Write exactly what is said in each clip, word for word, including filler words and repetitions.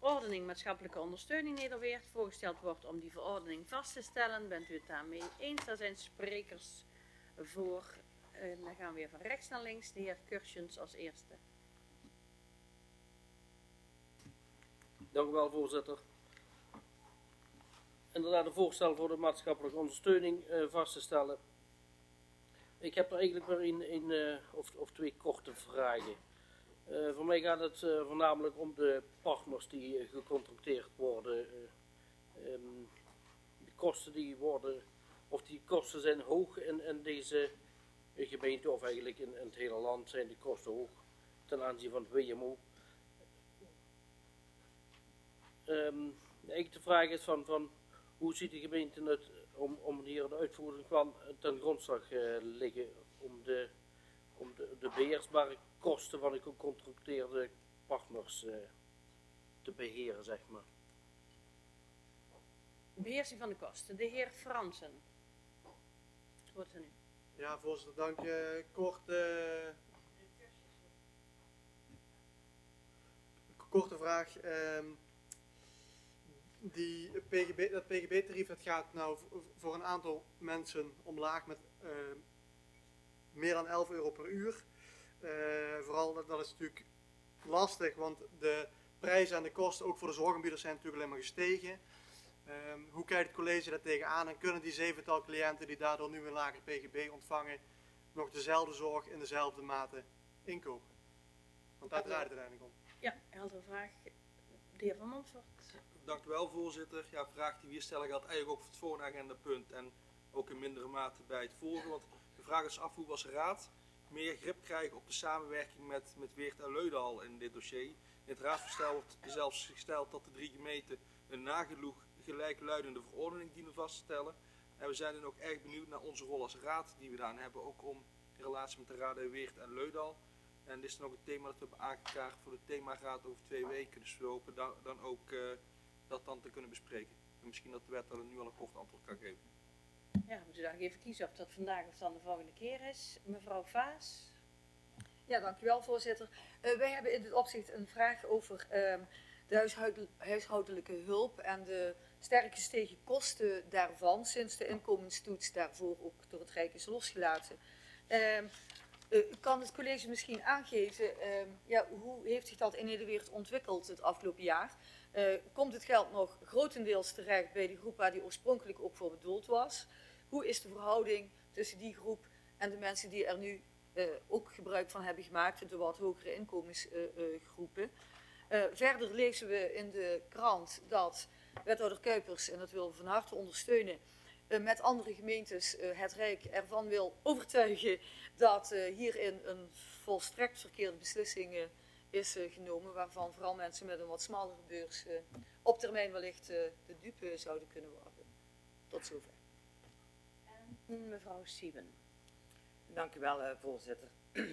verordening maatschappelijke ondersteuning Nederweert voorgesteld wordt om die verordening vast te stellen. Bent u het daarmee eens? Daar zijn sprekers voor. En dan gaan we weer van rechts naar links. De heer Kursjens als eerste. Dank u wel, voorzitter. Inderdaad, een voorstel voor de maatschappelijke ondersteuning uh, vast te stellen. Ik heb er eigenlijk maar een, een uh, of, of twee korte vragen. Uh, voor mij gaat het uh, voornamelijk om de partners die uh, gecontracteerd worden. Uh, um, de kosten die worden, of die kosten zijn hoog in, in deze gemeente, of eigenlijk in, in het hele land zijn die kosten hoog ten aanzien van het W M O. Um, eigenlijk de vraag is van, van hoe ziet de gemeente het om, om hier de uitvoering van ten grondslag uh, liggen om de, om de, de beheersbare kosten van de gecontracteerde partners uh, te beheren, zeg maar. Beheersing van de kosten. De heer Fransen. Het woord is aan u. Ja, voorzitter, dank je. Kort, uh, korte vraag. Um, die P G B, dat P G B-tarief dat gaat nou voor een aantal mensen omlaag met uh, meer dan elf euro per uur. Uh, vooral dat, dat is natuurlijk lastig, want de prijzen en de kosten ook voor de zorgaanbieders zijn natuurlijk alleen maar gestegen. Um, hoe kijkt het college daar tegenaan en kunnen die zevental cliënten die daardoor nu een lager P G B ontvangen nog dezelfde zorg in dezelfde mate inkopen? Want daar draait het uiteindelijk om. Ja, heldere vraag. De heer Van Montfort. Dank u wel, voorzitter. Ja, de vraag die we hier stellen geldt eigenlijk ook voor het volgende agendapunt en ook in mindere mate bij het volgende. Want de vraag is af hoe we als raad meer grip krijgen op de samenwerking met, met Weert en Leudal in dit dossier. In het raadsvoorstel wordt zelfs gesteld dat de drie gemeenten een nagenoeg gelijkluidende verordening dienen vast te stellen. En we zijn dan ook erg benieuwd naar onze rol als raad die we daarin hebben, ook om in relatie met de raden Weert en Leudal. En dit is dan ook het thema dat we hebben aangekaart voor de themaraad over twee weken. Dus we hopen dan, dan ook uh, dat dan te kunnen bespreken. En misschien dat de wethouder nu al een kort antwoord kan geven. Ja, moet u daar even kiezen of dat vandaag of dan de volgende keer is. Mevrouw Vaas. Ja, dank u wel, voorzitter. Uh, wij hebben in dit opzicht een vraag over uh, de huishoud huishoudelijke hulp en de sterk gestegen kosten daarvan sinds de inkomenstoets daarvoor ook door het Rijk is losgelaten. Uh, uh, kan het college misschien aangeven, uh, ja, hoe heeft zich dat in Nederweert ontwikkeld het afgelopen jaar? Uh, komt het geld nog grotendeels terecht bij de groep waar die oorspronkelijk ook voor bedoeld was? Hoe is de verhouding tussen die groep en de mensen die er nu uh, ook gebruik van hebben gemaakt, de wat hogere inkomensgroepen? Uh, uh, verder lezen we in de krant dat wethouder Kuipers, en dat willen we van harte ondersteunen, uh, met andere gemeentes uh, het Rijk ervan wil overtuigen dat uh, hierin een volstrekt verkeerde beslissing uh, is uh, genomen, waarvan vooral mensen met een wat smallere beurs uh, op termijn wellicht uh, de dupe zouden kunnen worden. Tot zover. En mevrouw Sieben. Dank u wel, uh, voorzitter.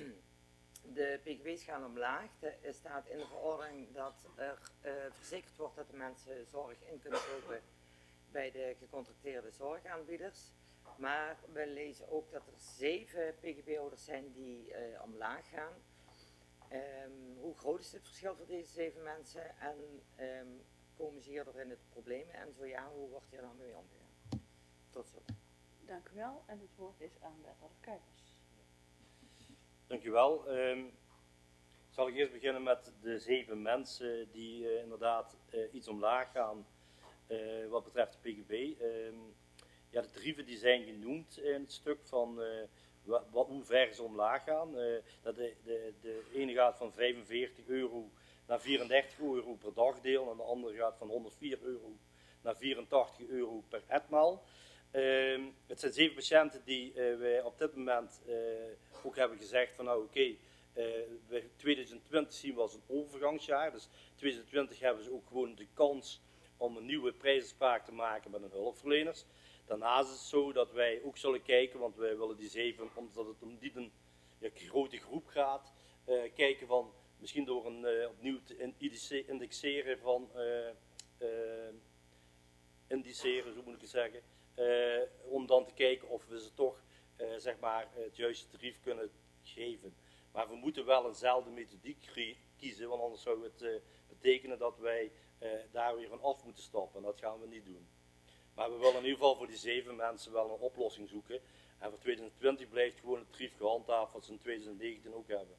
De P G B's gaan omlaag. Er staat in de verordening dat er uh, verzekerd wordt dat de mensen zorg in kunnen kopen bij de gecontracteerde zorgaanbieders. Maar we lezen ook dat er zeven P G B-houders zijn die uh, omlaag gaan. Um, hoe groot is het verschil voor deze zeven mensen en um, komen ze hierdoor in het problemen? En zo ja, hoe wordt hier dan mee omgegaan? Tot zo. Dank u wel. En het woord is aan wethouder Kuipers. Dank u wel. Um, zal ik eerst beginnen met de zeven mensen die uh, inderdaad uh, iets omlaag gaan uh, wat betreft de P G B. Um, ja, de tarieven die zijn genoemd in het stuk van uh, wat, wat, hoe ver ze omlaag gaan. Uh, dat de, de, de ene gaat van vijfenveertig euro naar vierendertig euro per dagdeel en de andere gaat van honderdvier euro naar vierentachtig euro per etmaal. Uh, het zijn zeven patiënten die uh, wij op dit moment uh, ook hebben gezegd van nou oké, okay, uh, tweeduizend twintig zien we als een overgangsjaar. Dus tweeduizend twintig hebben ze ook gewoon de kans om een nieuwe prijzenspraak te maken met hun hulpverleners. Daarnaast is het zo dat wij ook zullen kijken, want wij willen die zeven, omdat het om die een ja, grote groep gaat, uh, kijken van misschien door een uh, opnieuw te indexeren van uh, uh, indiceren, zo moet ik het zeggen. Uh, om dan te kijken of we ze toch uh, zeg maar, het juiste tarief kunnen geven. Maar we moeten wel eenzelfde methodiek kiezen, want anders zou het uh, betekenen dat wij uh, daar weer van af moeten stappen. En dat gaan we niet doen. Maar we willen in ieder geval voor die zeven mensen wel een oplossing zoeken. En voor twintig twintig blijft gewoon het tarief gehandhaafd wat ze in twintig negentien ook hebben.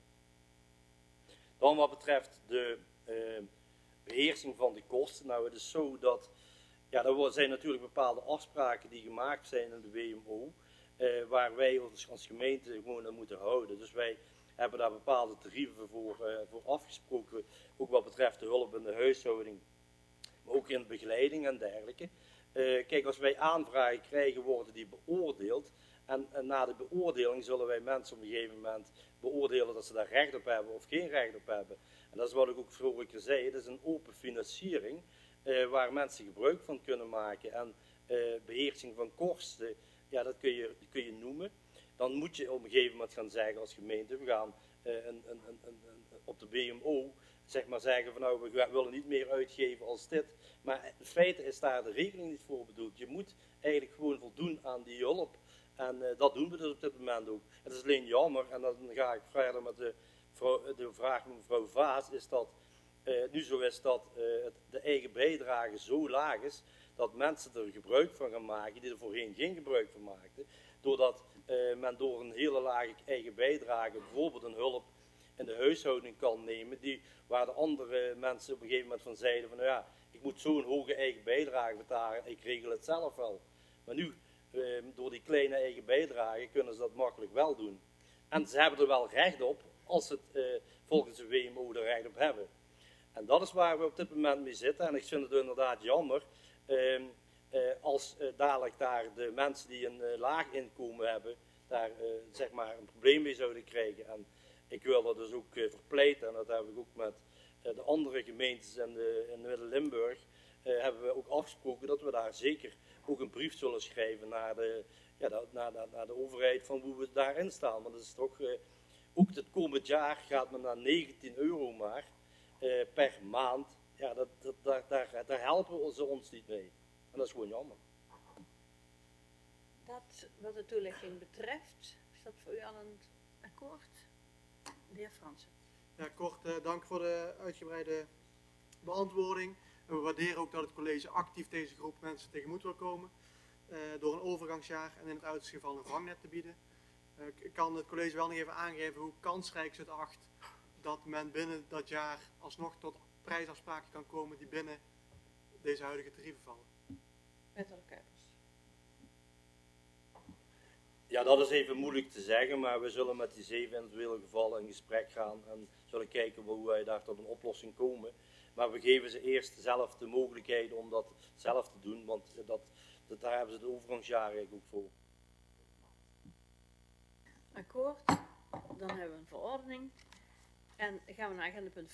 Dan wat betreft de uh, beheersing van de kosten. Nou, het is zo dat, ja, er zijn natuurlijk bepaalde afspraken die gemaakt zijn in de W M O. Uh, waar wij ons als gemeente gewoon aan moeten houden. Dus wij hebben daar bepaalde tarieven voor, uh, voor afgesproken. Ook wat betreft de hulp in de huishouding. Maar ook in de begeleiding en dergelijke. Uh, kijk, als wij aanvragen krijgen, worden die beoordeeld. En, en na de beoordeling zullen wij mensen op een gegeven moment beoordelen dat ze daar recht op hebben of geen recht op hebben. En dat is wat ik ook vroeger zei, het is een open financiering uh, waar mensen gebruik van kunnen maken. En uh, beheersing van kosten, ja, dat kun je, dat kun je noemen. Dan moet je op een gegeven moment gaan zeggen als gemeente, we gaan uh, een, een, een, een, op de B M O zeg maar zeggen van nou, we willen niet meer uitgeven als dit. Maar in feite is daar de regeling niet voor bedoeld. Je moet eigenlijk gewoon voldoen aan die hulp. En uh, dat doen we dus op dit moment ook. Het is alleen jammer, en dan ga ik verder met de, vrouw, de vraag van mevrouw Vaas, is dat uh, nu zo is dat uh, het, de eigen bijdrage zo laag is, dat mensen er gebruik van gaan maken die er voorheen geen gebruik van maakten. Doordat uh, men door een hele lage eigen bijdrage bijvoorbeeld een hulp in de huishouding kan nemen, die, waar de andere mensen op een gegeven moment van zeiden van nou ja, ik moet zo'n hoge eigen bijdrage betalen, ik regel het zelf wel. Maar nu, uh, door die kleine eigen bijdrage, kunnen ze dat makkelijk wel doen. En ze hebben er wel recht op, als ze het uh, volgens de W M O er recht op hebben. En dat is waar we op dit moment mee zitten. En ik vind het inderdaad jammer, uh, uh, als uh, dadelijk daar de mensen die een uh, laag inkomen hebben, daar uh, zeg maar een probleem mee zouden krijgen. En ik wil dat dus ook uh, verpleiten, en dat heb ik ook met uh, de andere gemeentes in, de, in Midden-Limburg, uh, hebben we ook afgesproken dat we daar zeker ook een brief zullen schrijven naar de, ja, de, naar, naar, naar de overheid van hoe we daarin staan. Want het is toch, uh, ook het komend jaar gaat men naar negentien euro maar uh, per maand. Ja, dat, dat, daar, daar, daar helpen ze ons niet mee. En dat is gewoon jammer. Dat wat de toelichting betreft, is dat voor u al een akkoord? De heer Fransen. Ja, kort uh, dank voor de uitgebreide beantwoording. En we waarderen ook dat het college actief deze groep mensen tegemoet wil komen. Uh, door een overgangsjaar en in het uiterste geval een vangnet te bieden. Uh, ik kan het college wel nog even aangeven hoe kansrijk ze het acht dat men binnen dat jaar alsnog tot prijsafspraken kan komen die binnen deze huidige tarieven vallen. Wethouder Kuipers. Ja, dat is even moeilijk te zeggen, maar we zullen met die zeven individuele gevallen in gesprek gaan en zullen kijken hoe wij daar tot een oplossing komen. Maar we geven ze eerst zelf de mogelijkheid om dat zelf te doen, want dat, dat, daar hebben ze de overgangsjaren eigenlijk ook voor. Akkoord, dan hebben we een verordening. En gaan we naar agenda punt